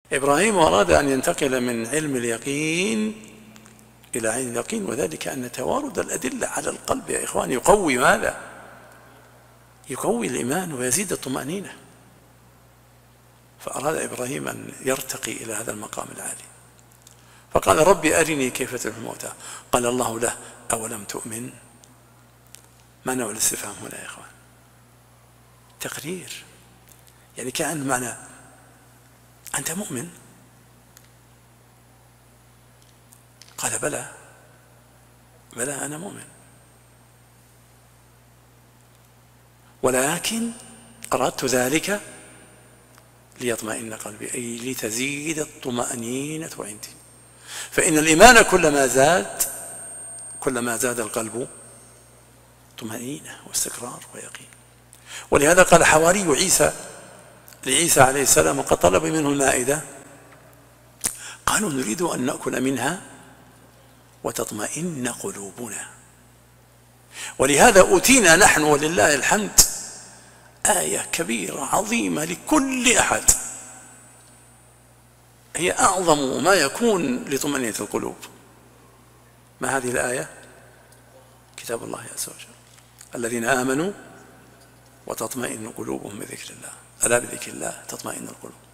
إبراهيم أراد أن ينتقل من علم اليقين إلى عين اليقين، وذلك أن توارد الأدلة على القلب يا إخوان يقوي ماذا؟ يقوي الإيمان ويزيد الطمأنينة. فأراد إبراهيم أن يرتقي إلى هذا المقام العالي، فقال ربي أرني كيف تحيي الموتى. قال الله له أولم تؤمن؟ ما نوع الاستفهام هنا يا إخوان؟ تقرير، يعني كأن معنى أنت مؤمن؟ قال بلى أنا مؤمن، ولكن أردت ذلك ليطمئن قلبي، أي لتزيد الطمأنينة عندي. فإن الإيمان كلما زاد القلب طمأنينة واستقرار ويقين. ولهذا قال حواري عيسى لعيسى عليه السلام وقد طلب منه المائدة، قالوا نريد أن نأكل منها وتطمئن قلوبنا. ولهذا أوتينا نحن ولله الحمد آية كبيرة عظيمة لكل أحد، هي أعظم ما يكون لطمأنينة القلوب. ما هذه الآية؟ كتاب الله عز وجل، الذين آمنوا وتطمئن قلوبهم بذكر الله، ألا بذكر الله تطمئن القلوب.